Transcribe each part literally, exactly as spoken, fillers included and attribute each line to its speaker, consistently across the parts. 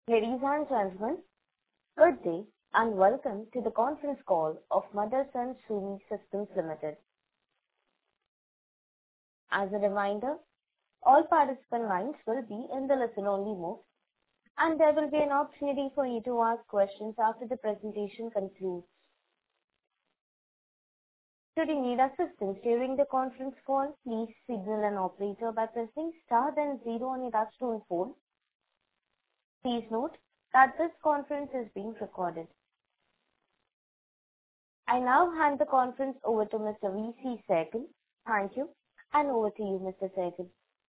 Speaker 1: Ladies and gentlemen, good day and welcome to the conference call of Motherson Sumi Systems Limited. As a reminder, all participant lines will be in the listen-only mode, and there will be an opportunity for you to ask questions after the presentation concludes. Should you need assistance during the conference call, please signal an operator by pressing star then zero on your touchtone phone. Please note that this conference is being recorded. I now hand the conference over to Mister V C Sehgal. Thank you, and over to you, Mister Sehgal.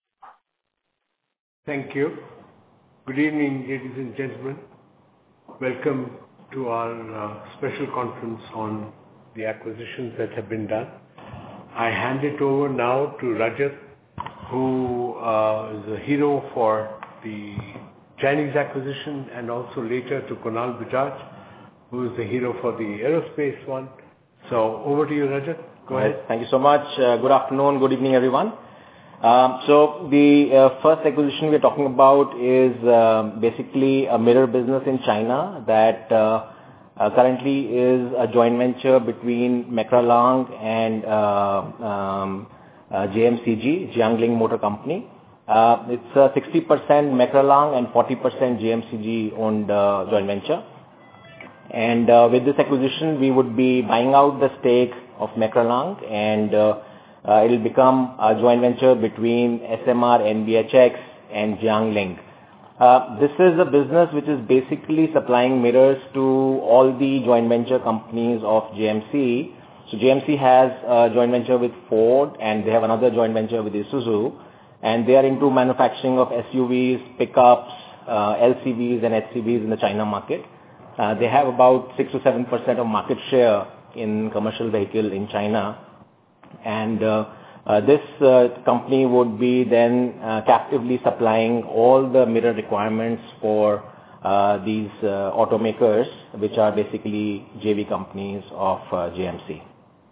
Speaker 2: Thank you. Good evening, ladies and gentlemen. Welcome to our uh, special conference on the acquisitions that have been done. I hand it over now to Rajat, who uh, is a hero for the Chinese acquisition, and also later to Kunal Bajaj, who is the hero for the aerospace one. So over to you, Rajat. Go ahead.
Speaker 3: Thank you so much. Uh, good afternoon, good evening, everyone. Um, so the uh, first acquisition we're talking about is uh, basically a mirror business in China that uh, uh, currently is a joint venture between Mekralang and uh, um, uh, J M C G, Jiangling Motor Company. Uh, it's a sixty percent Mekralang and forty percent J M C G owned uh, joint venture. And uh, with this acquisition, we would be buying out the stake of Mekralang, and uh, uh, it will become a joint venture between S M R, N B H X and Jiangling. Uh, this is a business which is basically supplying mirrors to all the joint venture companies of J M C. So J M C has a joint venture with Ford, and they have another joint venture with Isuzu. And they are into manufacturing of S U Vs, pickups, uh, L C Vs and H C Vs in the China market. Uh, they have about six to seven percent of market share in commercial vehicle in China. And uh, uh, this uh, company would be then uh, captively supplying all the mirror requirements for uh, these uh, automakers, which are basically J V companies of uh, J M C.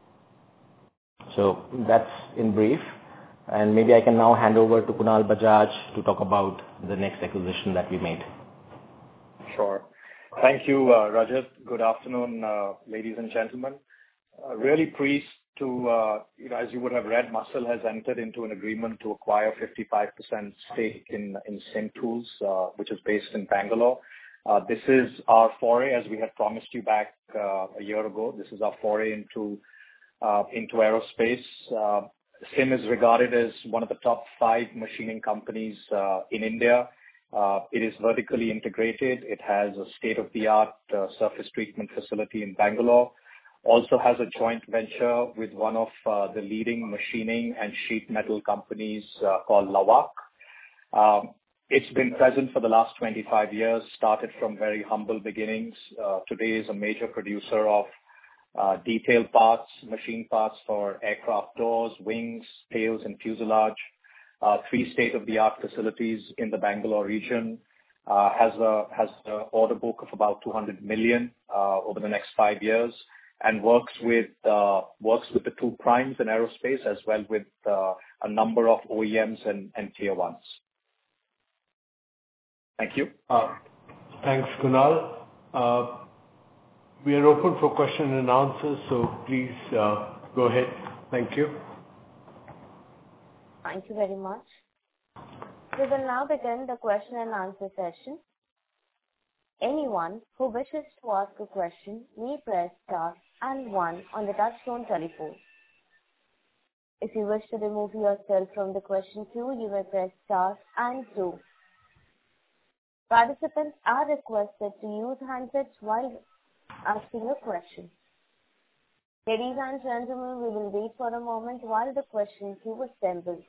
Speaker 3: So that's in brief. And maybe I can now hand over to Kunal Bajaj to talk about the next acquisition that we made.
Speaker 4: Sure. Thank you, uh, Rajat. Good afternoon, uh, ladies and gentlemen. Uh, really pleased to, uh, you know, as you would have read, Muscle has entered into an agreement to acquire fifty-five percent stake in, in Sim Tools, uh, which is based in Bangalore. Uh, this is our foray, as we had promised you back uh, a year ago. This is our foray into, uh, into aerospace. Uh, Sim is regarded as one of the top five machining companies uh, in India. Uh, it is vertically integrated. It has a state-of-the-art uh, surface treatment facility in Bangalore. Also has a joint venture with one of uh, the leading machining and sheet metal companies uh, called Lawak. Um, it's been present for the last twenty-five years, started from very humble beginnings. Uh, today is a major producer of Uh, detailed parts, machine parts for aircraft doors, wings, tails, and fuselage. Uh, three state-of-the-art facilities in the Bangalore region. Uh, has a has an order book of about two hundred million uh, over the next five years, and works with uh, works with the two primes in aerospace as well with uh, a number of O E Ms and, and tier ones. Thank you.
Speaker 2: Uh, thanks, Kunal. Uh, We are open for question and answers, so please uh, go ahead. Thank you.
Speaker 1: Thank you very much. We will now begin the question and answer session. Anyone who wishes to ask a question may press star and one on the touchtone telephone. If you wish to remove yourself from the question queue, you may press star and two. Participants are requested to use handsets while asking a question. Ladies and gentlemen, we will wait for a moment while the question queue assembles.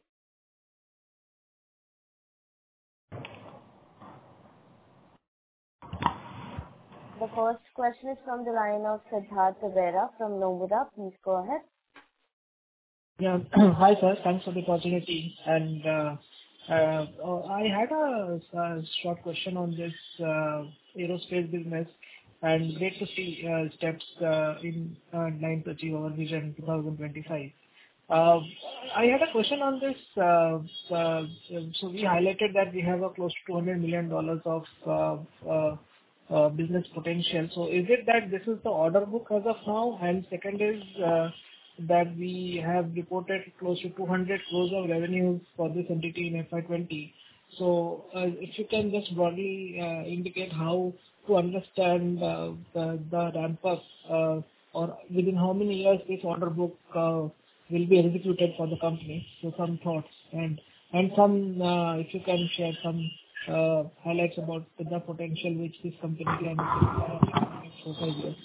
Speaker 1: The first question is from the line of Siddharth Vera from Nomura. Please go ahead.
Speaker 5: Yeah. Hi, sir. Thanks for the opportunity. And uh, uh, I had a, a short question on this uh, aerospace business. And great to see uh, steps uh, in uh, line to achieve our vision twenty twenty-five. Uh, I had a question on this. uh, uh, So we highlighted that we have a close to two hundred million dollars of uh, uh, uh, business potential. So is it that this is the order book as of now? And second is uh, that we have reported close to two hundred crores of revenues for this entity in F Y twenty. So uh, if you can just broadly uh, indicate how to understand uh, the the ramp-up, uh, or within how many years this order book uh, will be executed for the company. So some thoughts and and some, uh, if you can share some uh, highlights about the the potential which this company can uh, in the next four, five years.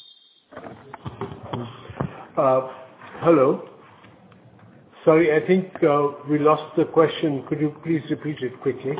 Speaker 2: Uh, Hello. Sorry, I think uh, we lost the question. Could you please repeat it quickly?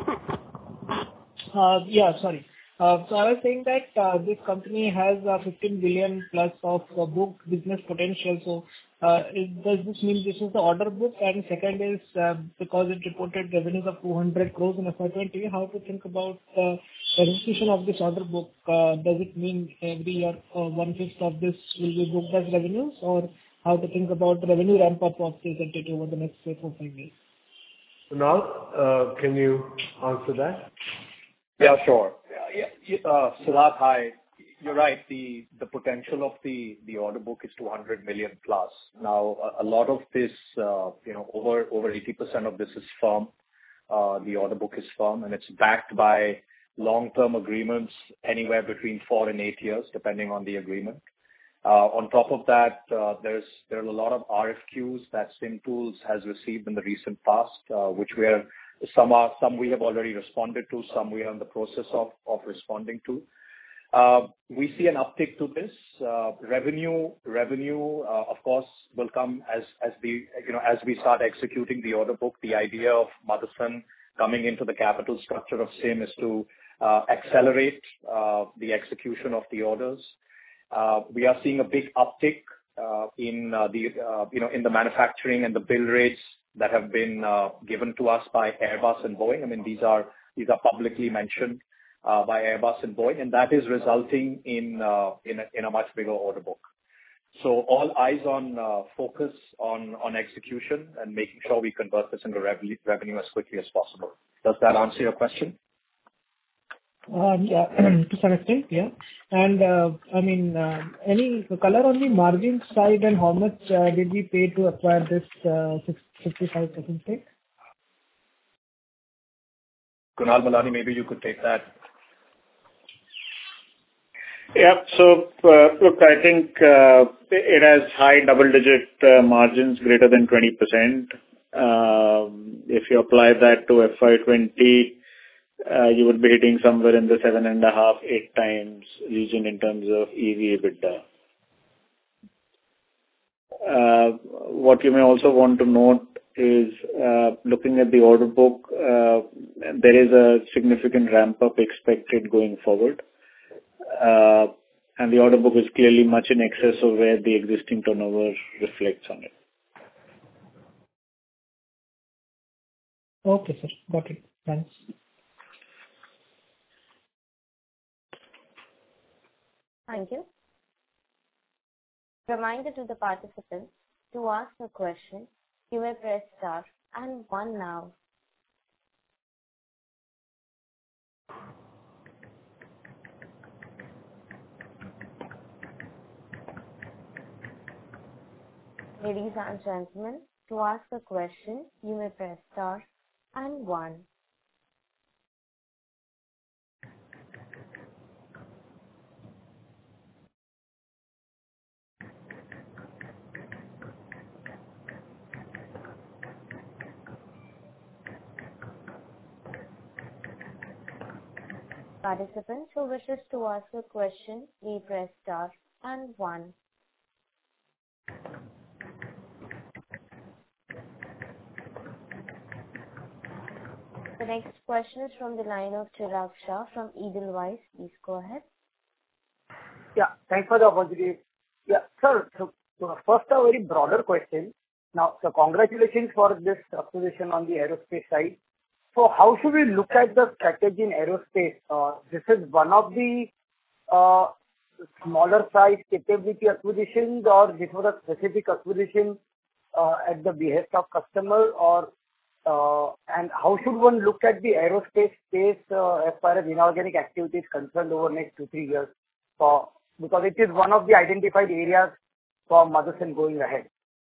Speaker 5: Uh, Yeah, sorry. Uh, So I was saying that uh, this company has uh, fifteen billion plus of uh, booked business potential. So uh, it- does this mean this is the order book? And second is, uh, because it reported revenues of two hundred crores in F Y twenty, how to think about uh, execution of this order book? Uh, Does it mean every year uh, one-fifth of this will be booked as revenues? Or how to think about the revenue ramp-up of this entity over the next, say, four, five years?
Speaker 2: Kunal, uh, can you answer that?
Speaker 4: Yeah, sure. Yeah, yeah, uh, Siddharth, hi. You're right. The the potential of the the order book is two hundred million plus. Now, a a lot of this, uh, you know, over over eighty percent of this is firm. Uh, The order book is firm, and it's backed by long-term agreements anywhere between four and eight years, depending on the agreement. Uh, On top of that, uh, there's there are a lot of R F Qs that SimTools has received in the recent past, uh, which we are some are some we have already responded to, some we are in the process of of responding to. Uh, We see an uptick to this. Uh, Revenue, revenue, uh, of course, will come as as the, you know, as we start executing the order book. The idea of Motherson coming into the capital structure of Sim is to uh, accelerate uh, the execution of the orders. Uh, We are seeing a big uptick uh, in uh, the, uh, you know, in the manufacturing and the build rates that have been uh, given to us by Airbus and Boeing. I mean, these are these are publicly mentioned uh, by Airbus and Boeing, and that is resulting in uh, in a in a much bigger order book. So all eyes on uh, focus on on execution and making sure we convert this into revenue revenue as quickly as possible. Does that answer your question?
Speaker 5: Um, Yeah, to some extent, yeah. And, uh, I mean, uh, any color on the margin side and how much uh, did we pay to acquire this uh, fifty-five percent stake?
Speaker 4: Kunal Malani, maybe you could take that.
Speaker 6: Yeah. So, uh, look, I think uh, it has high double-digit uh, margins, greater than twenty percent. Um, If you apply that to F Y twenty, uh, you would be hitting somewhere in the seven and a half, eight times region in terms of E V EBITDA. Uh, What you may also want to note is, uh, looking at the order book, uh, there is a significant ramp-up expected going forward. Uh, and the order book is clearly much in excess of where the existing turnover reflects on it.
Speaker 5: Okay, sir. Got it. Thanks.
Speaker 1: Thank you. Reminder to the participants, to ask a question, you may press star and one now. Ladies and gentlemen, to ask a question, you may press star and one. Participants who wishes to ask a question, may press star and one. The next question is from the line of Chirag Shah from Edelweiss. Please go ahead.
Speaker 7: Yeah, thanks for the opportunity. Yeah, sir, so so first, a very broader question. Now, so congratulations for this acquisition on the aerospace side. So how should we look at the strategy in aerospace? Uh, This is one of the uh, smaller size capability acquisitions, or this was a specific acquisition uh, at the behest of customer, or uh, and how should one look at the aerospace space uh, as far as inorganic activity is concerned over next two, three years? For, because it is one of the identified areas for Motherson going ahead.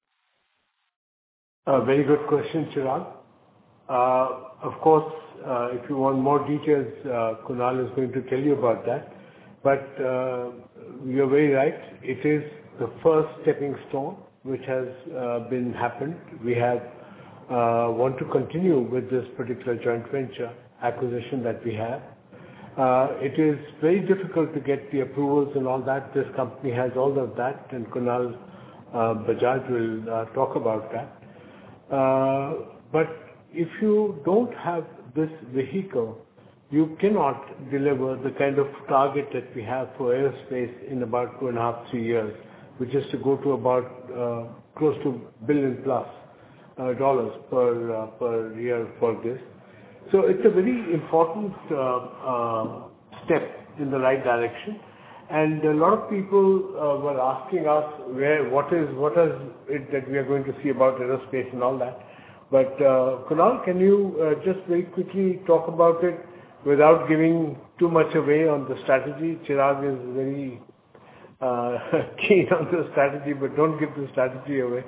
Speaker 2: A very good question, Chirag. Uh, Of course, uh, if you want more details, uh, Kunal is going to tell you about that. But uh, you're very right. It is the first stepping stone which has uh, been happened. We have uh, want to continue with this particular joint venture acquisition that we have. Uh, It is very difficult to get the approvals and all that. This company has all of that, and Kunal uh, Bajaj will uh, talk about that. Uh, But if you don't have this vehicle, you cannot deliver the kind of target that we have for aerospace in about two and a half, three years, which is to go to about uh, close to billion plus uh, dollars per uh, per year for this. So it's a very important uh, uh, step in the right direction. And a lot of people uh, were asking us where, what is, what is it that we are going to see about aerospace and all that. But uh, Kunal, can you uh, just very quickly talk about it without giving too much away on the strategy? Chirag is very uh, keen on the strategy, but don't give the strategy away.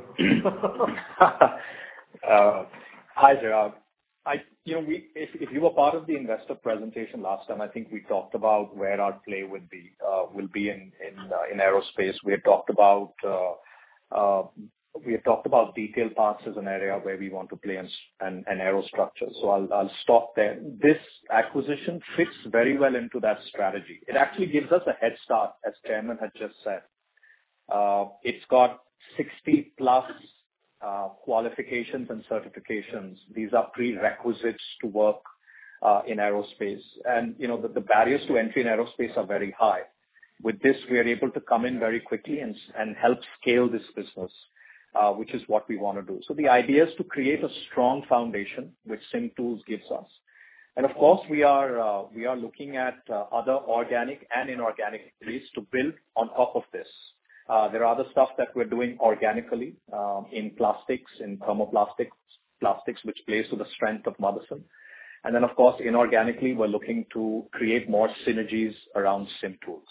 Speaker 4: uh, hi, Chirag. I, you know, we, if, if you were part of the investor presentation last time, I think we talked about where our play would be, uh, will be in, in, uh, in aerospace. We had talked about, uh, uh, we had talked about detailed parts as an area where we want to play in, and, and aerostructure. So I'll, I'll stop there. This acquisition fits very well into that strategy. It actually gives us a head start, as Chairman had just said. Uh, it's got sixty plus Uh, qualifications and certifications. These are prerequisites to work uh, in aerospace. And, you know, the, the barriers to entry in aerospace are very high. With this, we are able to come in very quickly and, and help scale this business, uh, which is what we want to do. So the idea is to create a strong foundation, which SimTools gives us. And of course, we are, uh, we are looking at uh, other organic and inorganic ways to build on top of this. Uh, there are other stuff that we're doing organically um, in plastics, in thermoplastics, plastics, which plays to the strength of Motherson. And then, of course, inorganically, we're looking to create more synergies around SimTools.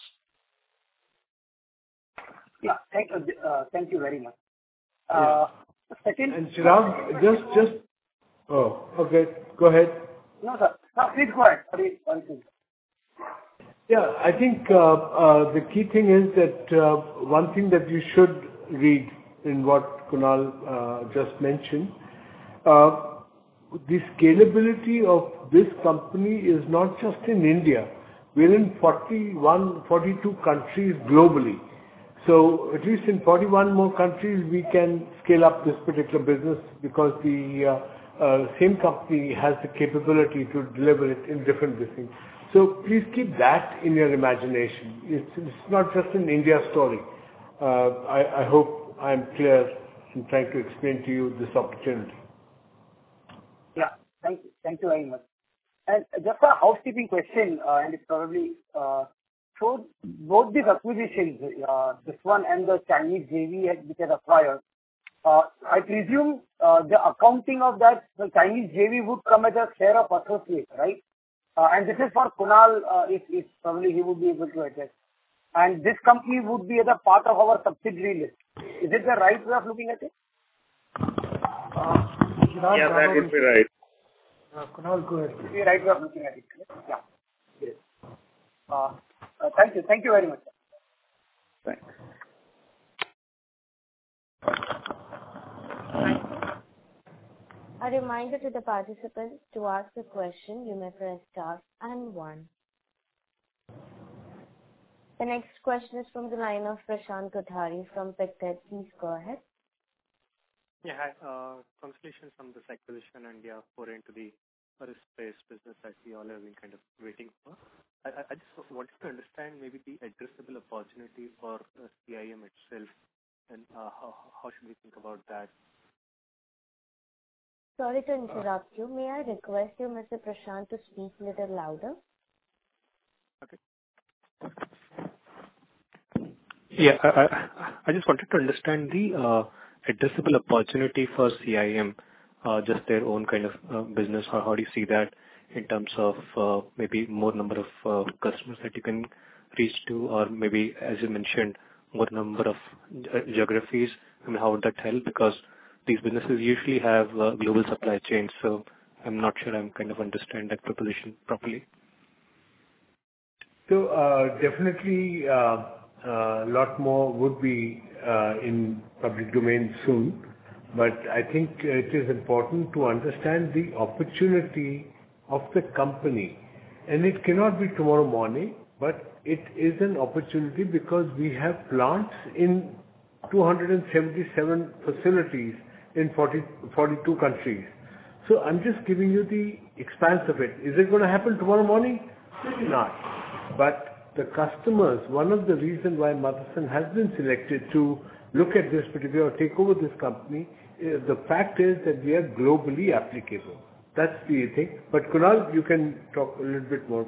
Speaker 7: Yeah, thank you, uh, thank you very much. Uh,
Speaker 2: yeah.
Speaker 7: Second,
Speaker 2: and Chirag, just, just, oh, okay, go ahead.
Speaker 7: No, sir. No, please go ahead. Sorry, one thing.
Speaker 2: Yeah, I think uh, uh, the key thing is that uh, one thing that you should read in what Kunal uh, just mentioned, uh, the scalability of this company is not just in India. We're in forty-one, forty-two countries globally. So at least in forty-one more countries, we can scale up this particular business because the uh, uh, same company has the capability to deliver it in different business. So please keep that in your imagination. It's, it's not just an India story. Uh, I, I hope I'm clear in trying to explain to you this opportunity.
Speaker 7: Yeah, thank you. Thank you very much. And just a housekeeping question, uh, and it's probably, uh, so both these acquisitions, uh, this one and the Chinese J V which has acquired, uh, I presume uh, the accounting of that, the Chinese J V would come as a share of associate, right? Uh, and this is for Kunal, uh, if, if probably he would be able to address. And this company would be as a part of our subsidiary list. Is it the right way of looking at it?
Speaker 2: Uh,
Speaker 6: yeah, that would be right.
Speaker 2: Uh, Kunal, go ahead.
Speaker 7: It would be the right way of looking at it. Yeah. Yes. Uh, uh, thank you. Thank you very much.
Speaker 6: Thanks.
Speaker 1: A reminder to the participants, to ask a question, you may press star and one. The next question is from the line of Prashant Kothari from Pictet. Please go ahead.
Speaker 8: Yeah, hi. Uh, congratulations on this acquisition and yeah, foray into the aerospace business that we all have been kind of waiting for. I, I I just wanted to understand maybe the addressable opportunity for uh, C I M itself, and uh, how how should we think about that?
Speaker 1: Sorry to interrupt you. May I request you, Mister Prashant, to speak a little louder?
Speaker 8: Okay. Yeah, I, I, I just wanted to understand the uh, addressable opportunity for C I M, uh, just their own kind of uh, business, or how do you see that in terms of uh, maybe more number of uh, customers that you can reach to, or maybe, as you mentioned, more number of ge- geographies? I mean, how would that help? Because these businesses usually have uh, global supply chains, so I'm not sure I'm kind of understand that proposition properly.
Speaker 2: So uh, definitely a uh, uh, lot more would be uh, in public domain soon, but I think it is important to understand the opportunity of the company, and it cannot be tomorrow morning, but it is an opportunity because we have plants in two hundred seventy-seven facilities in forty, forty-two countries. So I'm just giving you the expanse of it. Is it going to happen tomorrow morning? Maybe not. But the customers, one of the reasons why Motherson has been selected to look at this particular, or take over this company, is the fact is that we are globally applicable. That's the thing. But Kunal, you can talk a little bit more.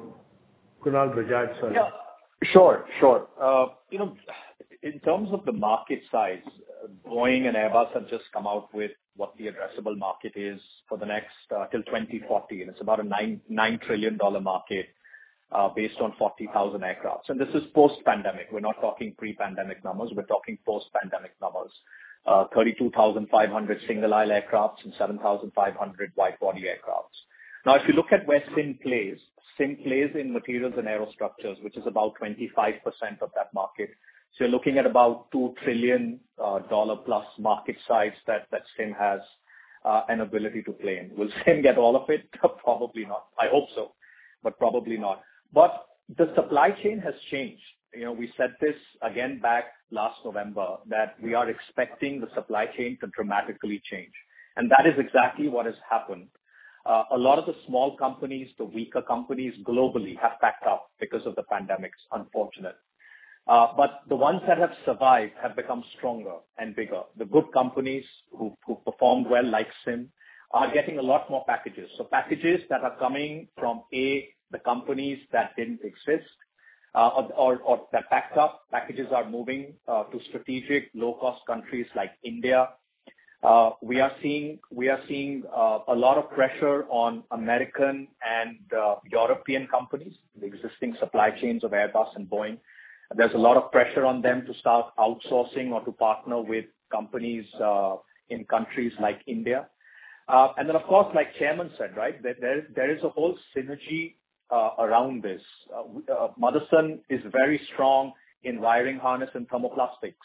Speaker 2: Kunal Bajaj, sorry.
Speaker 4: Yeah, sure, sure. Uh, you know, in terms of the market size, Boeing and Airbus have just come out with what the addressable market is for the next uh, till twenty forty, and it's about a nine nine trillion dollar market uh, based on forty thousand aircrafts. And this is post-pandemic. We're not talking pre-pandemic numbers. We're talking post-pandemic numbers. Uh, thirty-two thousand five hundred single-aisle aircrafts and seven thousand five hundred wide-body aircrafts. Now, if you look at where S I M plays, S I M plays in materials and aerostructures, which is about twenty-five percent of that market. So you're looking at about two trillion dollars uh, dollar plus market size that, that S I M has uh, an ability to play in. Will S I M get all of it? Probably not. I hope so, but probably not. But the supply chain has changed. You know, we said this again back last November, that we are expecting the supply chain to dramatically change. And that is exactly what has happened. Uh, a lot of the small companies, the weaker companies globally have packed up because of the pandemics, unfortunate. Uh, but the ones that have survived have become stronger and bigger. The good companies who, who performed well, like S I M, are getting a lot more packages. So packages that are coming from A, the companies that didn't exist, uh, or, or, or that packed up, packages are moving uh, to strategic low-cost countries like India. Uh, we are seeing we are seeing uh, a lot of pressure on American and uh, European companies, the existing supply chains of Airbus and Boeing. There's a lot of pressure on them to start outsourcing or to partner with companies uh, in countries like India. Uh, and then, of course, like Chairman said, right, there, there, there is a whole synergy uh, around this. Uh, uh, Motherson is very strong in wiring harness and thermoplastics.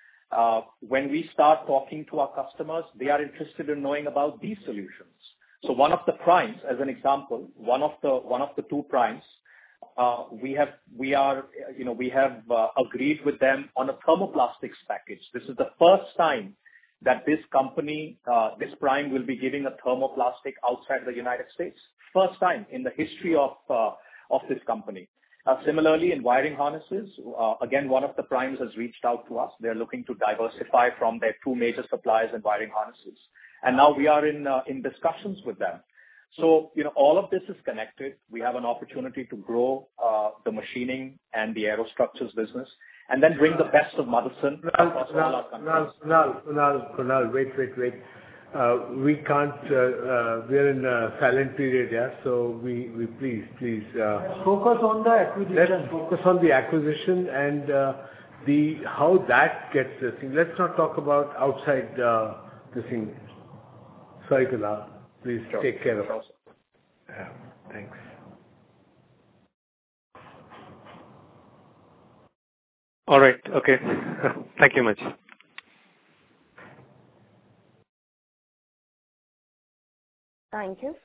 Speaker 4: Uh, when we start talking to our customers, they are interested in knowing about these solutions. So one of the primes, as an example, one of the one of the two primes, uh, we have we are you know we have uh, agreed with them on a thermoplastics package. This is the first time that this company, uh, this prime, will be giving a thermoplastic outside the United States. First time in the history of uh, of this company. Uh, similarly, in wiring harnesses, uh, again, one of the primes has reached out to us. They're looking to diversify from their two major suppliers in wiring harnesses. And now we are in uh, in discussions with them. So, you know, all of this is connected. We have an opportunity to grow uh, the machining and the aerostructures business, and then bring the best of Motherson across all our countries.
Speaker 2: Kunal, Kunal, Kunal, wait, wait, wait. Uh, we can't, uh, uh, we're in a silent period, yeah, so we, we please, please. Uh,
Speaker 9: focus on the acquisition.
Speaker 2: Let's focus on the acquisition and uh, the how that gets this thing. Let's not talk about outside uh, this thing. Sorry, Kunal. Please sure. Take care of it. Yeah, thanks.
Speaker 8: All right. Okay. Thank you much.
Speaker 1: Thank you.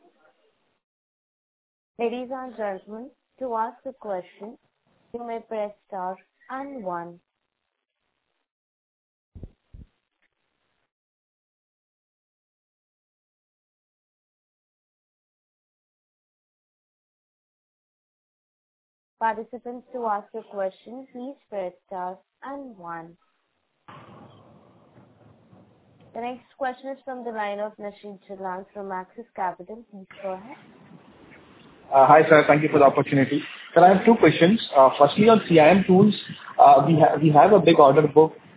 Speaker 1: Ladies and gentlemen, to ask a question, you may press star and one. Participants, to ask a question, please press star and one. The next question is from the line of Nashid Jalan from Axis Capital. Please go ahead.
Speaker 10: Uh, hi, sir. Thank you for the opportunity. Sir, I have two questions. Uh, firstly, on C I M tools, uh, we, ha- we have a big order book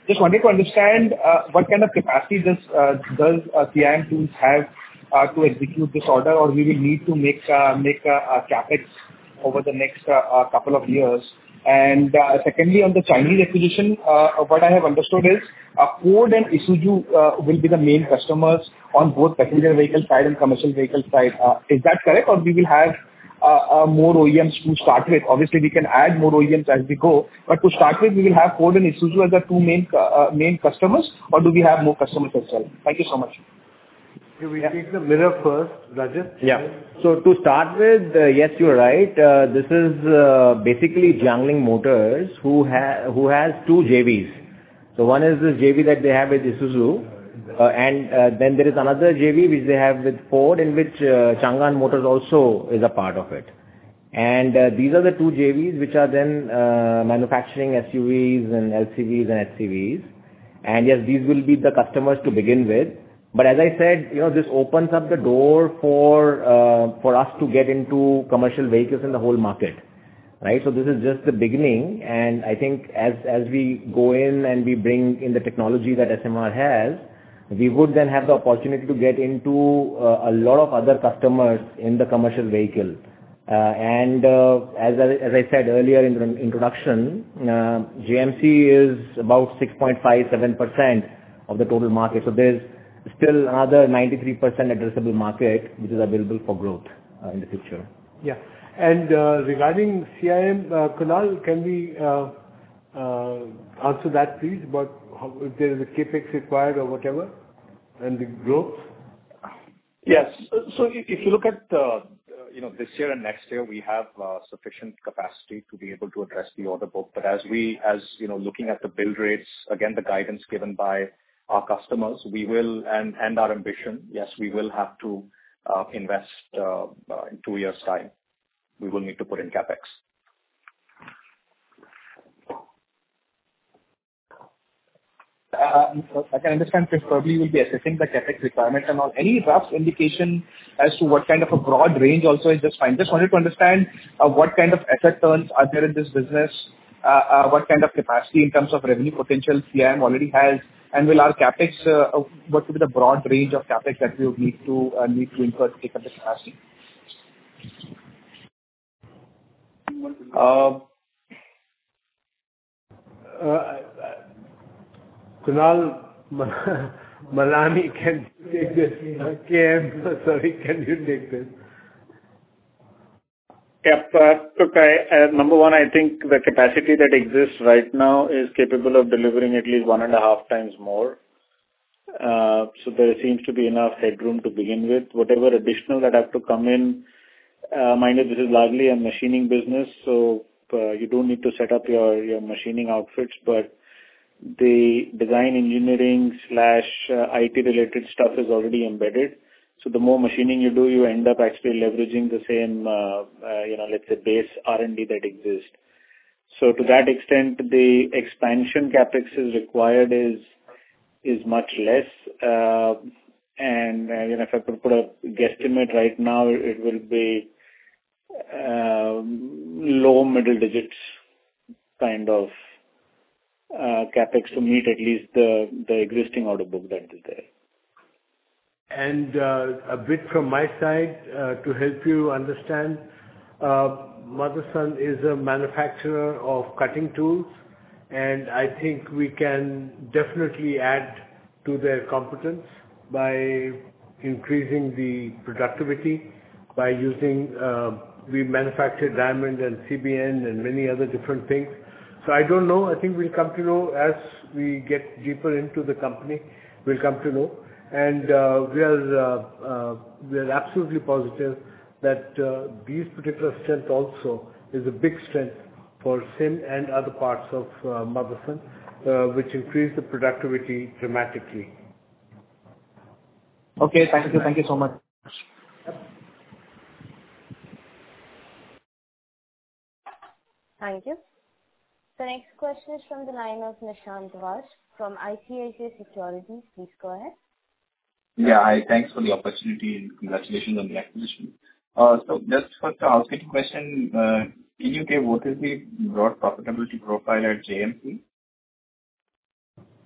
Speaker 10: Just wanted to understand uh, what kind of capacity does uh, does uh, C I M Tools have uh, to execute this order, or we will need to make uh, make a, a capex over the next uh, uh, couple of years. And uh, secondly, on the Chinese acquisition, uh, what I have understood is uh, Ford and Isuzu uh, will be the main customers on both passenger vehicle side and commercial vehicle side. Uh, is that correct, or we will have uh, uh, more O E Ms to start with? Obviously, we can add more O E Ms as we go, but to start with, we will have Ford and Isuzu as the two main uh, main customers, or do we have more customers as well? Thank you so much.
Speaker 2: Can we take the mirror first, Rajat?
Speaker 3: Yeah. So to start with, uh, yes, you're right. Uh, this is uh, basically Jiangling Motors, who ha- who has two J Vs. So one is this J V that they have with Isuzu, uh, and uh, then there is another J V which they have with Ford, in which uh, Changan Motors also is a part of it. And uh, these are the two J Vs which are then uh, manufacturing S U Vs and L C Vs and H C Vs. And yes, these will be the customers to begin with. But as I said, you know, this opens up the door for uh, for us to get into commercial vehicles in the whole market, right? So this is just the beginning, and I think as as we go in and we bring in the technology that S M R has, we would then have the opportunity to get into uh, a lot of other customers in the commercial vehicle. Uh, and uh, as I, as I said earlier in the introduction, uh, J M C is about six point five seven percent of the total market. So there's still another ninety-three percent addressable market which is available for growth uh, in the future.
Speaker 2: Yeah. And uh, regarding C I M, uh, Kunal, can we uh, uh, answer that please, about how, if there is a capex required or whatever, and the growth?
Speaker 4: Yes. So if if you look at uh, you know this year and next year, we have uh, sufficient capacity to be able to address the order book. But as we, as you know, looking at the build rates, again, the guidance given by our customers, we will, and and our ambition, yes, we will have to uh, invest uh, uh, in two years' time. We will need to put in capex.
Speaker 10: Uh, I can understand if probably you will be assessing the capex requirement and all. Any rough indication as to what kind of a broad range also is just fine. Just wanted to understand uh, what kind of asset turns are there in this business, uh, uh, what kind of capacity in terms of revenue potential C I M already has, and will our capex, uh, what would be the broad range of capex that we would need to uh, need to incur to take up the capacity?
Speaker 4: Uh,
Speaker 2: Uh, Kunal Malani, can you take this? K M, sorry, can you take this?
Speaker 6: Yep. uh, Look, I, uh, number one, I think the capacity that exists right now is capable of delivering at least one and a half times more. Uh, So there seems to be enough headroom to begin with. Whatever additional that have to come in, uh, mind you, this is largely a machining business, so uh, you don't need to set up your your machining outfits, but the design engineering slash uh, I T related stuff is already embedded. So the more machining you do, you end up actually leveraging the same, uh, uh, you know, let's say base R and D that exists. So to that extent, the expansion capex is required is is much less. Uh, and uh, you know, if I could put a guesstimate right now, it will be uh, low middle digits kind of uh, capex to meet at least the the existing order book that is there.
Speaker 2: And uh, a bit from my side uh, to help you understand, uh, Motherson is a manufacturer of cutting tools, and I think we can definitely add to their competence by increasing the productivity, by using, uh, we manufacture diamond and C B N and many other different things. So I don't know, I think we'll come to know as we get deeper into the company, we'll come to know. And uh, we are uh, uh, we are absolutely positive that uh, these particular strength also is a big strength for S I M and other parts of uh, Motherson, uh, which increase the productivity dramatically.
Speaker 10: Okay, thank you, thank you so much.
Speaker 1: Thank you. The next question is from the line of Nishant Vash from I C I C I Securities. Please go ahead.
Speaker 9: Yeah, hi. Thanks for the opportunity and congratulations on the acquisition. Uh, So just first a housekeeping question, uh, can you give what is the broad profitability profile at J M C?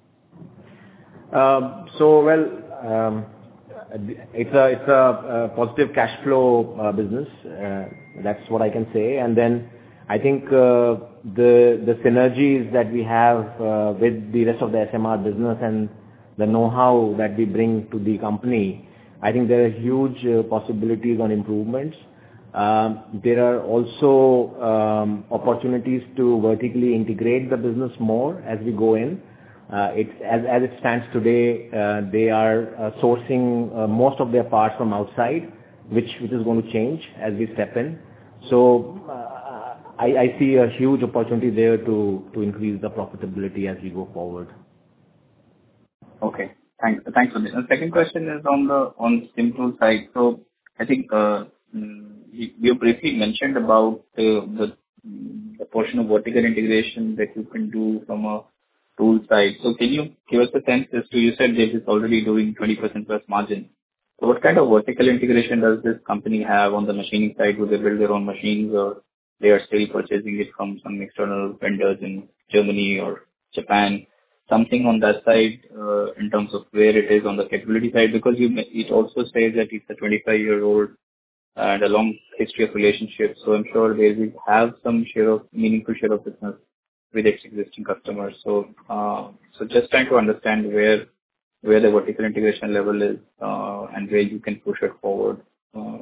Speaker 3: Um, So, well, um, it's a it's a uh, positive cash flow uh, business. Uh, That's what I can say. And then I think uh, the the synergies that we have uh, with the rest of the S M R business and the know-how that we bring to the company, I think there are huge uh, possibilities on improvements. Um, There are also um, opportunities to vertically integrate the business more as we go in. Uh, It's as as it stands today, uh, they are uh, sourcing uh, most of their parts from outside, which which is going to change as we step in. So uh, I I see a huge opportunity there to to increase the profitability as we go forward.
Speaker 9: Okay. Thanks. Thanks for this. The second question is on the on Simple side. So I think uh, mm, you you briefly mentioned about uh, the the portion of vertical integration that you can do from a tool side. So can you give us a sense as to, you said this is already doing twenty percent plus margin. So what kind of vertical integration does this company have on the machining side? Do they build their own machines, or they are still purchasing it from some external vendors in Germany or Japan? Something on that side, uh, in terms of where it is on the capability side, because you, ma- it also says that it's a twenty-five-year-old and a long history of relationships. So I'm sure they will have some share of, meaningful share of business with its existing customers. So, uh, so just trying to understand where, where the vertical integration level is, uh, and where you can push it forward. Uh,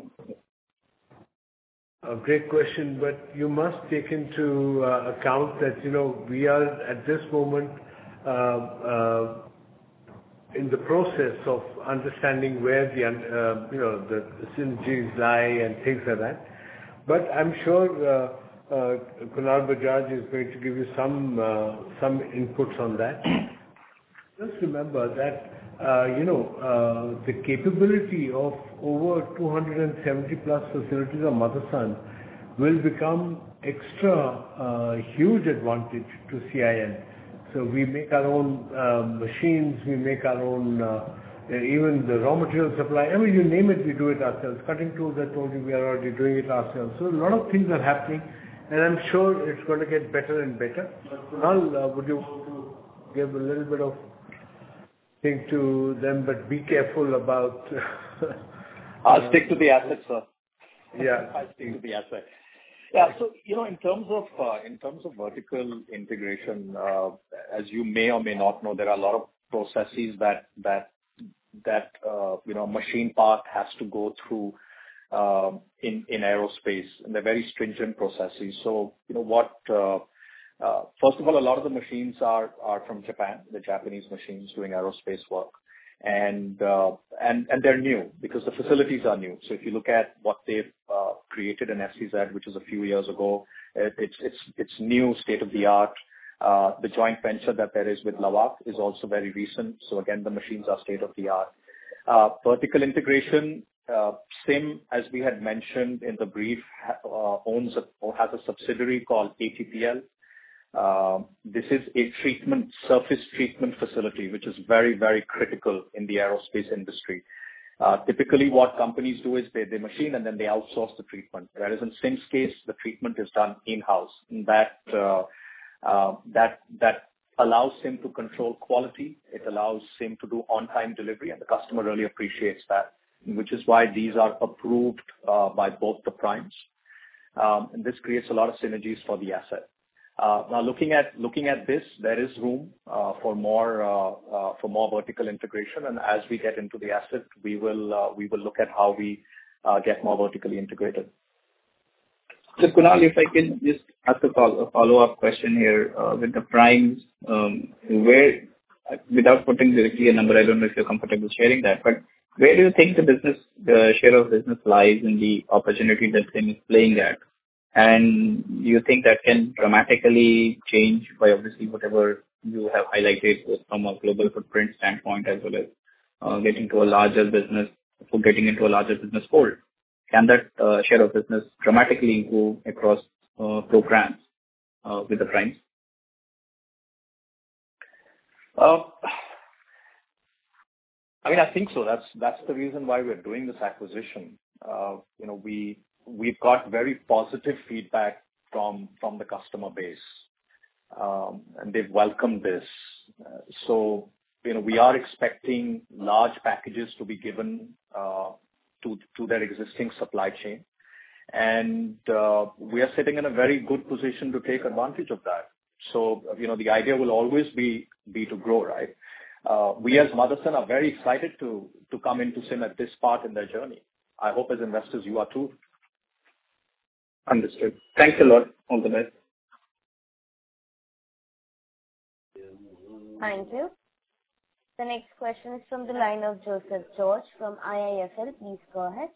Speaker 2: A great question, but you must take into uh, account that, you know, we are at this moment uh, uh, in the process of understanding where the, uh, you know, the synergies lie and things like that. But I'm sure uh, uh, Kunal Bajaj is going to give you some uh, some inputs on that. Just remember that, uh, you know, uh, the capability of over two hundred seventy plus facilities of Motherson will become extra uh, huge advantage to C I N. So we make our own uh, machines, we make our own, uh, even the raw material supply. I mean, you name it, we do it ourselves. Cutting tools, I told you, we are already doing it ourselves. So a lot of things are happening, and I'm sure it's going to get better and better. But Kunal, uh, would you want to give a little bit of thing to them, but be careful about...
Speaker 4: I'll stick to the assets, sir.
Speaker 2: Yeah.
Speaker 4: I'll stick to the asset. Yeah. So, you know, in terms of, uh, in terms of vertical integration, uh, as you may or may not know, there are a lot of processes that, that, that, uh, you know, machine part has to go through, um, in, in aerospace, and they're very stringent processes. So, you know, what, uh, uh, first of all, a lot of the machines are, are from Japan, the Japanese machines doing aerospace work. And, uh, and, and they're new because the facilities are new. So if you look at what they've, uh, created in F C Z, which is a few years ago, it, it's, it's, it's new, state of the art. Uh, the joint venture that there is with Lawak is also very recent. So again, the machines are state of the art. Uh, vertical integration, uh, SIM, as we had mentioned in the brief, uh, owns a, or has a subsidiary called A T P L. Uh, this is a treatment, surface treatment facility, which is very, very critical in the aerospace industry. Uh, typically, what companies do is they, they machine and then they outsource the treatment. Whereas in SIM's case, the treatment is done in-house. And that, uh, uh, that, that allows SIM to control quality. It allows SIM to do on-time delivery, and the customer really appreciates that, which is why these are approved uh, by both the primes. Um, and this creates a lot of synergies for the asset. Uh, now, looking at looking at this, there is room uh, for more uh, uh, for more vertical integration, and as we get into the asset, we will uh, we will look at how we uh, get more vertically integrated.
Speaker 9: So Kunal, if I can just ask a, follow, a follow-up question here uh, with the primes, um, where, without putting directly a number, I don't know if you're comfortable sharing that, but where do you think the business, the share of business lies in the opportunity that SIM is playing at? And you think that can dramatically change by obviously whatever you have highlighted from a global footprint standpoint, as well as uh, getting to a larger business, for getting into a larger business fold? Can that uh, share of business dramatically improve across uh, programs uh, with the primes?
Speaker 4: Uh, I mean, I think so. That's that's the reason why we're doing this acquisition. Uh, you know, we we've got very positive feedback from from the customer base, um, and they've welcomed this. Uh, so, you know, we are expecting large packages to be given uh, to to their existing supply chain. And uh, we are sitting in a very good position to take advantage of that. So, you know, the idea will always be be to grow, right? Uh, we as Motherson are very excited to to come into S I M at this part in their journey. I hope as investors you are too.
Speaker 9: Understood. Thanks a lot. All the best.
Speaker 1: Thank you. The next question is from the line of Joseph George from I I F L. Please go ahead.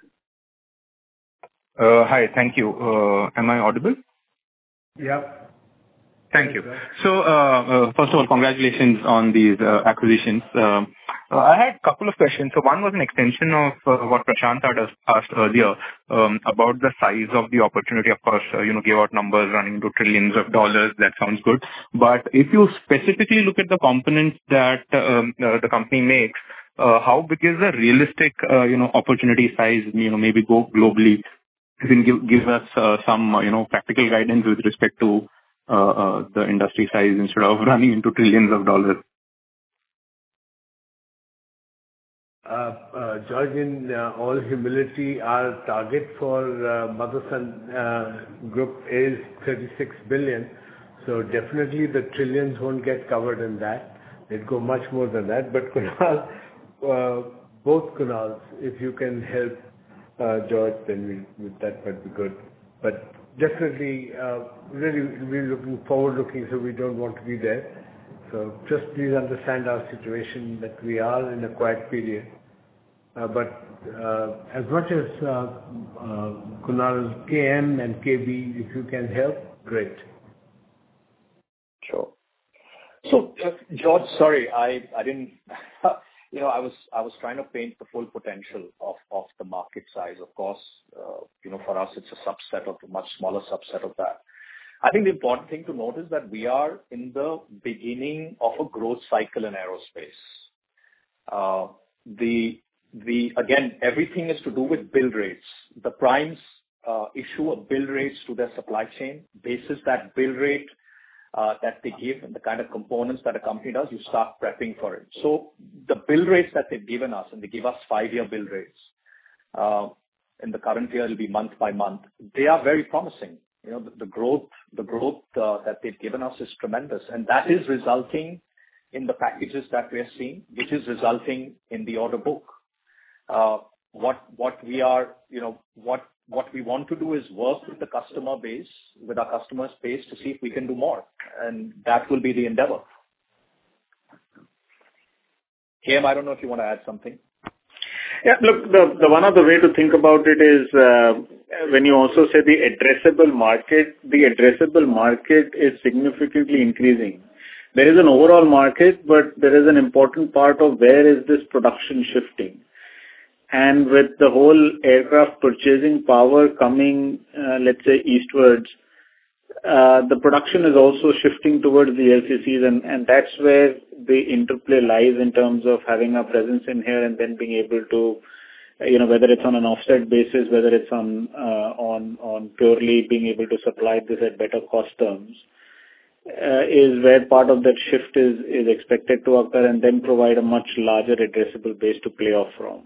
Speaker 11: Uh, Hi. Thank you. Uh, Am I audible?
Speaker 2: Yeah.
Speaker 11: Thank you. So, uh, uh, first of all, congratulations on these uh, acquisitions. Um, uh, I had a couple of questions. So one was an extension of uh, what Prashant had asked earlier um, about the size of the opportunity. Of course, uh, you know, give out numbers running into trillions of dollars. That sounds good. But if you specifically look at the components that um, uh, the company makes, uh, how big is the realistic, uh, you know, opportunity size, you know, maybe go globally? You can give give us uh, some, uh, you know, practical guidance with respect to uh, uh, the industry size instead of running into trillions of dollars.
Speaker 2: Uh, uh, George, in uh, all humility, our target for uh, Motherson uh, Group is thirty-six billion. So definitely the trillions won't get covered in that. It'd go much more than that. But Kunal, uh, both Kunals, if you can help uh, George, then we, that might be good. But definitely, uh, really, we're looking forward-looking, so we don't want to be there. So just please understand our situation that we are in a quiet period. Uh, but uh, as much as uh, uh, Kunal, K M and K B, if you can help, great.
Speaker 4: Sure. So, uh, George, sorry, I, I didn't, you know, I was I was trying to paint the full potential of, of the market size. Of course, uh, you know, for us, it's a subset of a much smaller subset of that. I think the important thing to note is that we are in the beginning of a growth cycle in aerospace. Uh, the the again, everything is to do with build rates. The primes uh, issue a build rates to their supply chain. Basis that build rate uh, that they give and the kind of components that a company does, you start prepping for it. So the build rates that they've given us, and they give us five-year build rates. Uh, in the current year, it'll be month by month. They are very promising. You know, the, the growth, the growth uh, that they've given us is tremendous, and that is resulting in the packages that we are seeing, which is resulting in the order book. Uh, what what we are, you know, what what we want to do is work with the customer base, with our customer base, to see if we can do more, and that will be the endeavor. K M, I don't know if you want to add something.
Speaker 6: Yeah, look, the, the one other way to think about it is uh, when you also say the addressable market, the addressable market is significantly increasing. There is an overall market, but there is an important part of where is this production shifting. And with the whole aircraft purchasing power coming, uh, let's say, eastwards, uh, the production is also shifting towards the L C Cs, and, and that's where the interplay lies in terms of having a presence in here and then being able to, you know, whether it's on an offset basis, whether it's on uh, on on purely being able to supply this at better cost terms, uh, is where part of that shift is is expected to occur, and then provide a much larger addressable base to play off from.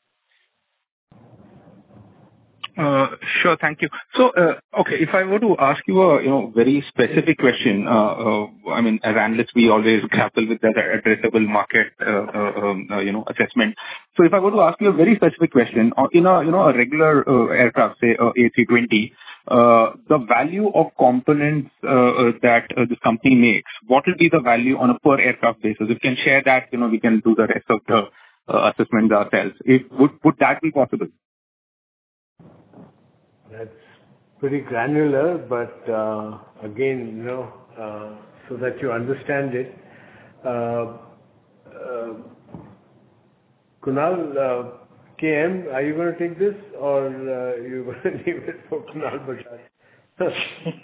Speaker 11: Uh, Sure. Thank you. So, uh, okay, if I were to ask you a, you know, very specific question, uh, uh, I mean, as analysts, we always grapple with that addressable market, uh, uh, um, uh, you know, assessment. So if I were to ask you a very specific question, uh, in a, you know, a regular uh, aircraft, say, uh, A three twenty, uh, the value of components uh, uh, that uh, this company makes, what will be the value on a per aircraft basis? If you can share that, you know, we can do the rest of the uh, assessment ourselves. If would would that be possible?
Speaker 2: That's pretty granular, but uh, again, you know, uh, so that you understand it, uh, uh, Kunal, uh, K M, are you going to take this, or uh, you going to leave it for Kunal Bajaj?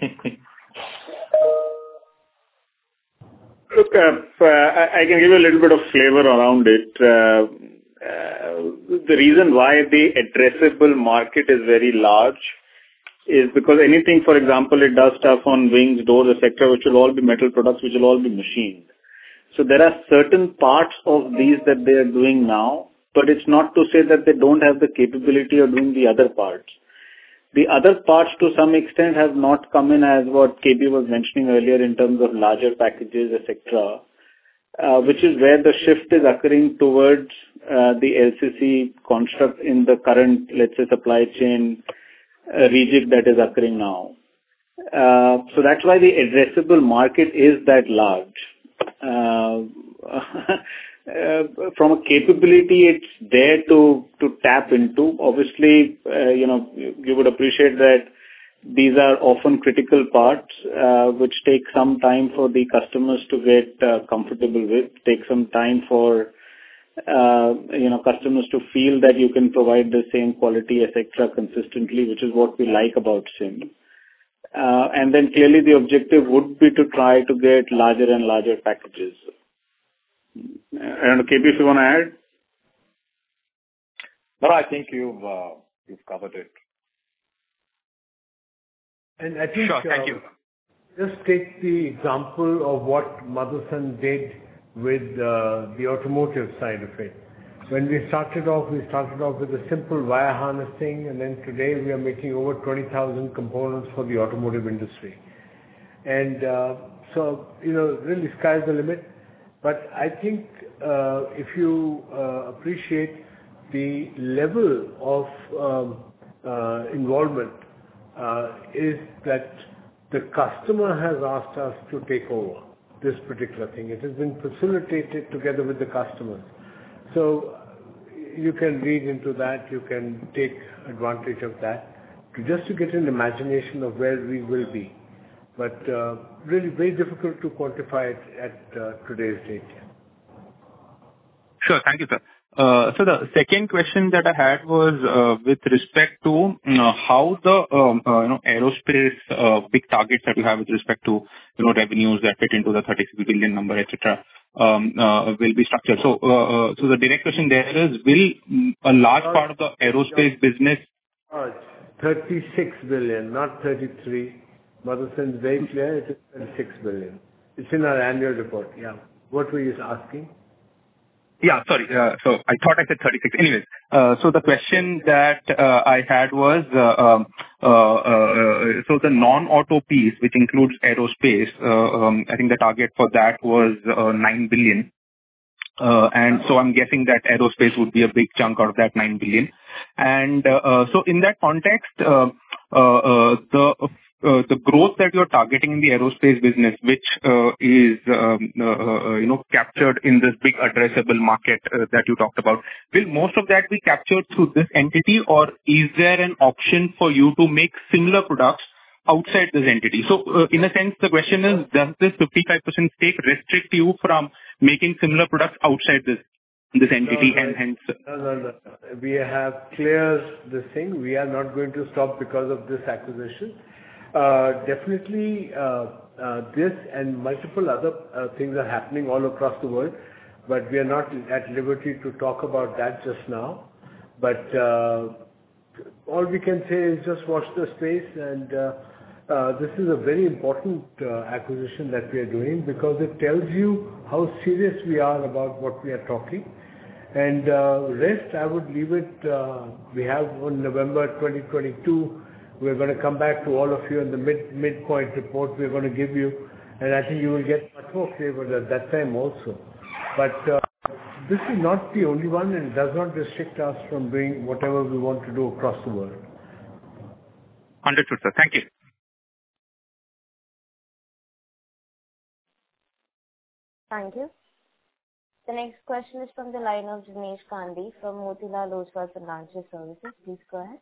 Speaker 6: Look, uh, I, I can give you a little bit of flavor around it. Uh, uh, the reason why the addressable market is very large is because anything, for example, it does stuff on wings, doors, et cetera, which will all be metal products, which will all be machined. So there are certain parts of these that they are doing now, but it's not to say that they don't have the capability of doing the other parts. The other parts, to some extent, have not come in as what K B was mentioning earlier in terms of larger packages, et cetera, uh, which is where the shift is occurring towards uh, the L C C construct in the current, let's say, supply chain uh, rejig that is occurring now. Uh, so that's why the addressable market is that large. Uh, uh, from a capability, it's there to, to tap into. Obviously, uh, you know, you, you would appreciate that these are often critical parts, uh, which take some time for the customers to get uh, comfortable with, take some time for, uh, you know, customers to feel that you can provide the same quality, et cetera, consistently, which is what we like about SIM. Uh, and then clearly the objective would be to try to get larger and larger packages. I don't know, K B, if you want to add?
Speaker 4: No, I think you've uh, you've covered it.
Speaker 2: And I think,
Speaker 11: sure, thank
Speaker 2: uh,
Speaker 11: you.
Speaker 2: Just take the example of what Motherson did with uh, the automotive side of it. When we started off, we started off with a simple wire harnessing, and then today we are making over twenty thousand components for the automotive industry. And uh, so, you know, really sky's the limit. But I think uh, if you uh, appreciate the level of um, uh, involvement uh, is that the customer has asked us to take over this particular thing. It has been facilitated together with the customers. So you can read into that, you can take advantage of that, to just to get an imagination of where we will be. But uh, really very difficult to quantify it at uh, today's date.
Speaker 11: Sure, thank you, sir. Uh, so the second question that I had was uh, with respect to you know, how the um, uh, you know aerospace uh, big targets that you have with respect to you know revenues that fit into the thirty-six billion number, et cetera, um, uh, will be structured. So, uh, uh, so the direct question there is: will mm, a large part of the aerospace business?
Speaker 2: Uh, thirty-six billion, not thirty-three. Motherson is very clear. It is thirty-six billion. It's in our annual report. Yeah. What were you asking?
Speaker 11: Yeah, sorry. Uh, so I thought I said thirty-six. Anyways, uh, so the question that uh, I had was, uh, um, uh, uh, so the non-auto piece, which includes aerospace, uh, um, I think the target for that was uh, nine billion. Uh, and so I'm guessing that aerospace would be a big chunk out of that nine billion. And uh, uh, so in that context, uh, uh, uh, the Uh, the growth that you're targeting in the aerospace business, which uh, is um, uh, uh, you know captured in this big addressable market uh, that you talked about, will most of that be captured through this entity, or is there an option for you to make similar products outside this entity? So, uh, in a sense, the question is, does this fifty-five percent stake restrict you from making similar products outside this this entity,
Speaker 2: no,
Speaker 11: and hence?
Speaker 2: No, no, no. We have cleared this thing. We are not going to stop because of this acquisition. Uh, definitely, uh, uh, this and multiple other uh, things are happening all across the world, but we are not at liberty to talk about that just now. But uh, all we can say is just watch the space, and uh, uh, this is a very important uh, acquisition that we are doing, because it tells you how serious we are about what we are talking. And uh, rest, I would leave it. Uh, we have on November twenty twenty-two. We're going to come back to all of you in the mid midpoint report we're going to give you, and I think you will get much more flavor at that time also. But uh, this is not the only one, and it does not restrict us from doing whatever we want to do across the world.
Speaker 11: Understood, sir. Thank you.
Speaker 1: Thank you. The next question is from the line of Jinesh Gandhi from Motilal Oswal Financial Services. Please go ahead.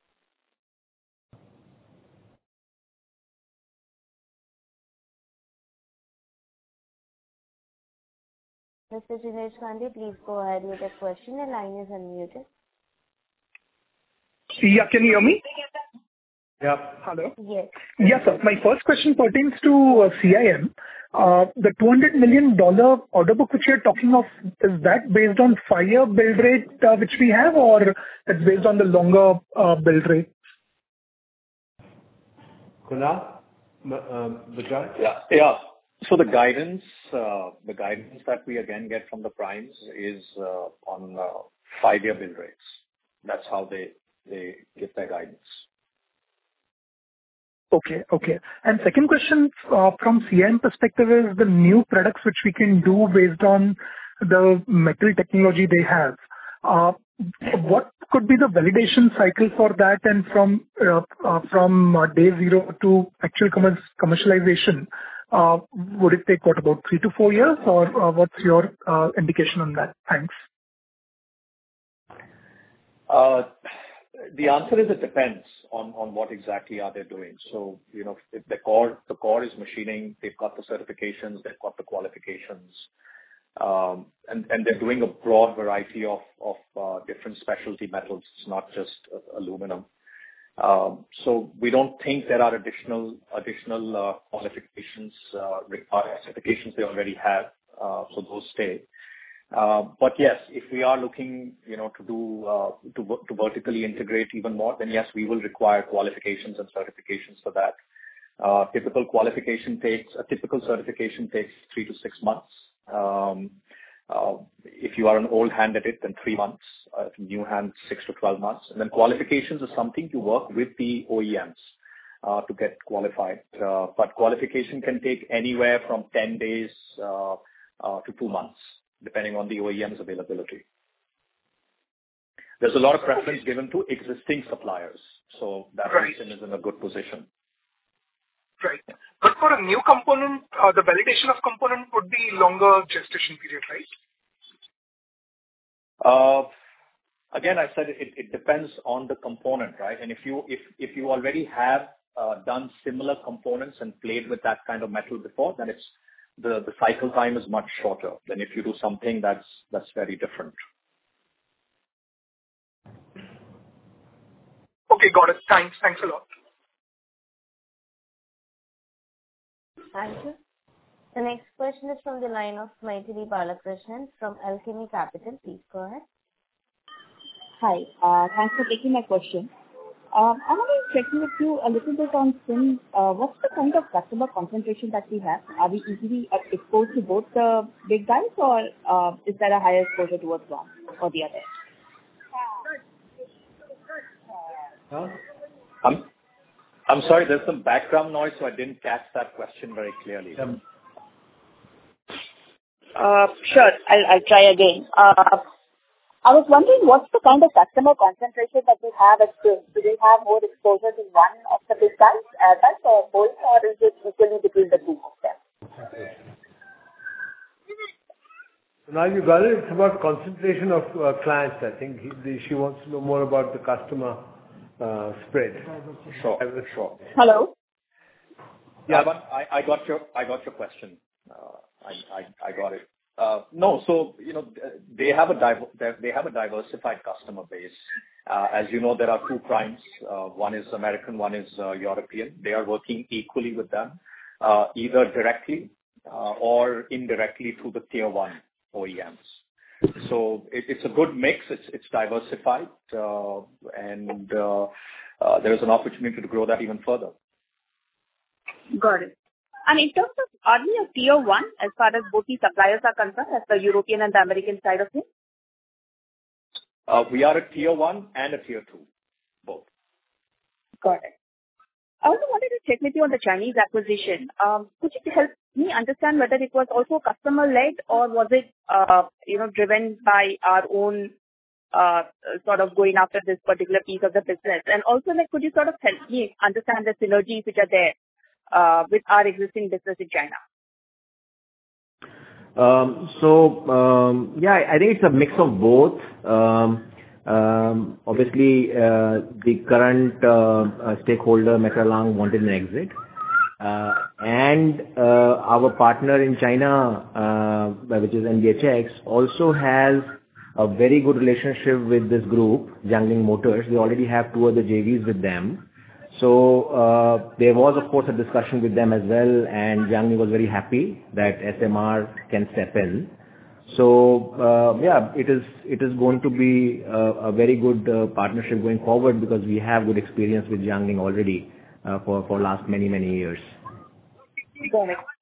Speaker 1: Mister Jinesh Gandhi, please go ahead with the question. Your line is unmuted.
Speaker 10: Yeah, can you hear me?
Speaker 2: Yeah.
Speaker 10: Hello?
Speaker 1: Yes.
Speaker 10: Yes, sir. My first question pertains to uh, C I M. Uh, the two hundred million dollars order book which you're talking of, is that based on five-year build rate uh, which we have, or it's based on the longer uh, build rate?
Speaker 2: Kunal? Uh, Bajaj?
Speaker 4: Yeah, yeah. So the guidance, uh, the guidance that we again get from the primes is uh, on uh, five-year bill rates. That's how they they give their guidance.
Speaker 12: Okay, okay. And second question uh, from C I M perspective is the new products which we can do based on the metal technology they have. Uh, what could be the validation cycle for that, and from uh, uh, from uh, day zero to actual commer- commercialization? Uh, would it take what, about three to four years, or uh, what's your uh, indication on that? Thanks.
Speaker 4: Uh, the answer is it depends on, on what exactly are they doing. So, you know, if the core, the core is machining, they've got the certifications, they've got the qualifications, um, and, and they're doing a broad variety of, of uh, different specialty metals. It's not just uh, aluminum. Um, so we don't think there are additional additional uh, qualifications uh, required. Certifications they already have, uh, so those stay. Uh, but yes, if we are looking, you know, to do uh, to to vertically integrate even more, then yes, we will require qualifications and certifications for that. Uh, typical qualification takes a typical certification takes three to six months. Um, Uh, if you are an old hand at it, then three months. Uh, new hand, six to twelve months. And then qualifications is something you work with the O E Ms uh, to get qualified. Uh, but qualification can take anywhere from ten days uh, uh, to two months, depending on the O E M's availability. There's a lot of preference given to existing suppliers, so that
Speaker 12: Right.
Speaker 4: is in a good position.
Speaker 12: Right. But for a new component, uh, the validation of component would be longer gestation period, right?
Speaker 4: Uh, again, I said it, it depends on the component, right? And if you if if you already have uh, done similar components and played with that kind of metal before, then it's the the cycle time is much shorter than if you do something that's that's very different.
Speaker 12: Okay, got it. Thanks. Thanks a lot.
Speaker 1: Thank you. The next question is from the line of Maitri Balakrishnan from Alchemy Capital. Please go ahead.
Speaker 13: Hi. Uh, thanks for taking my question. Um, I want to check with you a little bit on SIM. Uh, what's the kind of customer concentration that we have? Are we easily exposed to both the big guys, or uh, is there a higher exposure towards one or the other?
Speaker 4: Huh? I'm, I'm sorry, there's some background noise, so I didn't catch that question very clearly.
Speaker 2: Um,
Speaker 13: Uh, sure, I'll, I'll try again. Uh, I was wondering what's the kind of customer concentration that we have at SIM? Do we have more exposure to one of the big guys, Airbus or Boeing, or is it equally between the two of them?
Speaker 2: So now you got it. It's about concentration of uh, clients. I think he, the, she wants to know more about the customer uh, spread.
Speaker 4: Sure, sure.
Speaker 13: Hello.
Speaker 4: Yeah, but I, I got your I got your question. Uh, I, I I got it. Uh, no, so you know they have a div- they have a diversified customer base. Uh, as you know, there are two primes. Uh, one is American, one is uh, European. They are working equally with them, uh, either directly uh, or indirectly through the tier one O E Ms. So it, it's a good mix. It's it's diversified, uh, and uh, uh, there is an opportunity to grow that even further.
Speaker 13: Got it. And in terms of, are we a tier one as far as both the suppliers are concerned, as the European and the American side of things?
Speaker 4: Uh, we are a tier one and a tier two, both.
Speaker 13: Got it. I also wanted to check with you on the Chinese acquisition. Um, could you help me understand whether it was also customer-led, or was it, uh, you know, driven by our own uh, sort of going after this particular piece of the business? And also, like, could you sort of help me understand the synergies which are there uh, with our existing business in China?
Speaker 3: Um, so, um, yeah, I think it's a mix of both. Um, Um, obviously, uh, the current uh, uh, stakeholder, Mekralang, wanted an exit. Uh, and uh, our partner in China, uh, which is N B H X, also has a very good relationship with this group, Jiangling Motors. They already have two other J Vs with them. So uh, there was, of course, a discussion with them as well, and Jiangling was very happy that S M R can step in. So, uh, yeah, it is it is going to be a, a very good uh, partnership going forward, because we have good experience with Jiangling already uh, for, for last many, many years.
Speaker 13: Got it.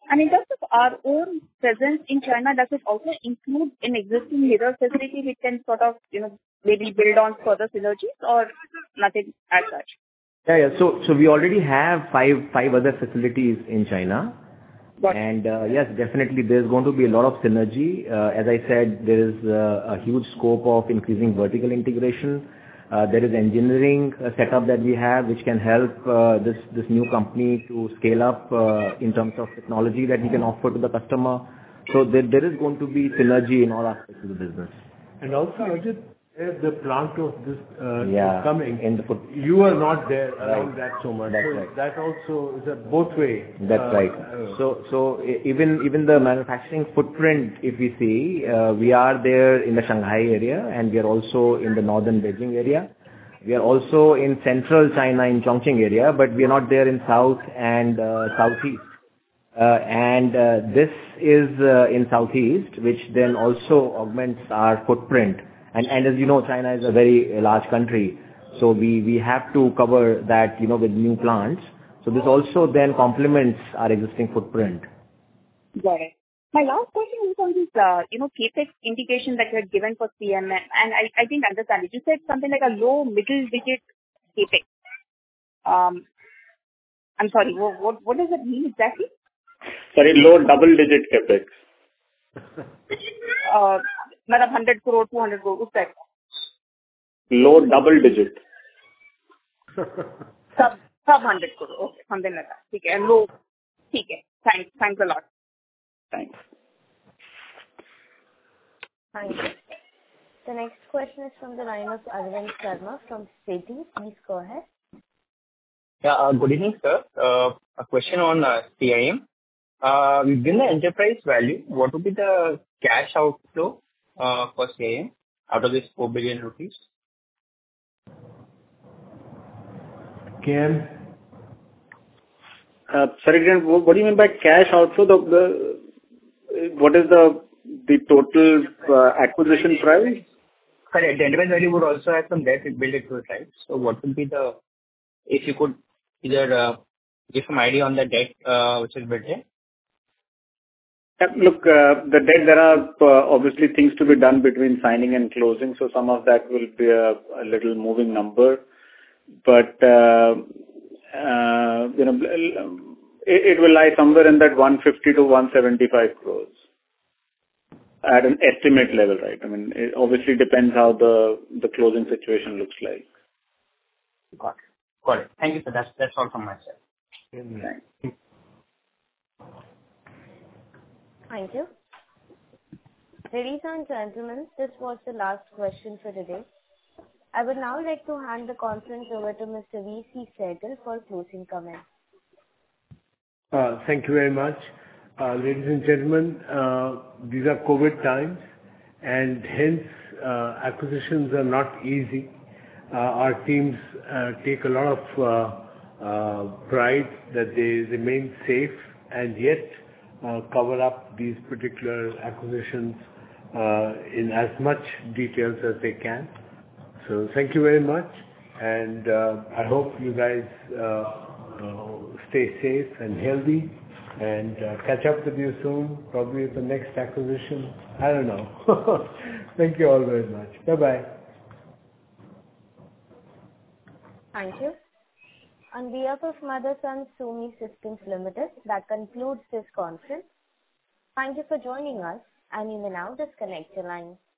Speaker 13: And in terms of our own presence in China, does it also include an existing mirror facility we can sort of, you know, maybe build on further synergies or nothing as such?
Speaker 3: Yeah, yeah. So, so we already have five, five other facilities in China.
Speaker 13: Got
Speaker 3: And, uh, yes, definitely there's going to be a lot of synergy. Uh, As I said, there is uh, a huge scope of increasing vertical integration. Uh, There is engineering uh, setup that we have, which can help uh, this, this new company to scale up uh, in terms of technology that we can offer to the customer. So there, there is going to be synergy in all aspects of the business.
Speaker 2: And also, Rajat, if the plant of this uh,
Speaker 3: Yeah,
Speaker 2: is coming,
Speaker 3: in the foot.
Speaker 2: you are not there around
Speaker 3: Right.
Speaker 2: that so much.
Speaker 3: That's
Speaker 2: so
Speaker 3: right.
Speaker 2: that also is a both way.
Speaker 3: That's
Speaker 2: uh,
Speaker 3: right.
Speaker 2: uh,
Speaker 3: So, so e- even even the manufacturing footprint, if we see, uh, we are there in the Shanghai area, and we are also in the northern Beijing area. We are also in central China, in Chongqing area, but we are not there in south and uh, southeast. Uh, And uh, this is uh, in southeast, which then also augments our footprint. And and as you know, China is a very large country, so we we have to cover that, you know, with new plants. So this also then complements our existing footprint.
Speaker 13: Got it. My last question is on this, uh, you know, CapEx indication that you had given for C M M, and I I didn't understand it. You said something like a low middle digit CapEx. Um, I'm sorry, what what what does it mean exactly?
Speaker 6: Sorry, low double-digit CapEx.
Speaker 13: Uh, मतलब one hundred crore, two hundred crore, उस type.
Speaker 6: Low double-digit.
Speaker 13: Sub sub one hundred crore. Okay, something like that. ठीक है, low. ठीक है. Thanks. Thanks a lot.
Speaker 6: Thanks.
Speaker 1: Thank you. The next question is from the line of Arvind Sharma from Citi. Please go ahead.
Speaker 14: Yeah, uh, good evening, sir. Uh, A question on uh, C I M. Uh, Within the enterprise value, what would be the cash outflow uh, for C I M out of this four billion rupees?
Speaker 2: Kim?
Speaker 6: Uh, Sorry, again, what what do you mean by cash outflow? The, the- what is the the total uh, acquisition price?
Speaker 14: Correct. The enterprise value would also have some debt built into it, right? So what would be the... If you could either uh, give some idea on the debt uh, which is built in.
Speaker 6: Yeah, look, uh, the debt, there are uh, obviously things to be done between signing and closing, so some of that will be a a little moving number. But, uh, uh, you know, it it will lie somewhere in that one fifty to one seventy-five crores at an estimate level, right? I mean, it obviously depends how the the closing situation looks like.
Speaker 14: Got it. Got it. Thank you, sir. That's, that's all from my side.
Speaker 6: Thanks.
Speaker 1: Thank you. Ladies and gentlemen, this was the last question for today. I would now like to hand the conference over to Mister V C Sehgal for closing comments.
Speaker 2: Uh, Thank you very much. Uh, Ladies and gentlemen, uh, these are COVID times, and hence, uh, acquisitions are not easy. Uh, Our teams uh, take a lot of uh, uh, pride that they remain safe and yet uh, cover up these particular acquisitions uh, in as much details as they can. So thank you very much, and uh, I hope you guys uh, uh, stay safe and healthy, and uh, catch up with you soon, probably at the next acquisition. I don't know. Thank you all very much. Bye-bye.
Speaker 1: Thank you. On behalf of Motherson Sumi Systems Limited, that concludes this conference. Thank you for joining us, and you may now disconnect your line.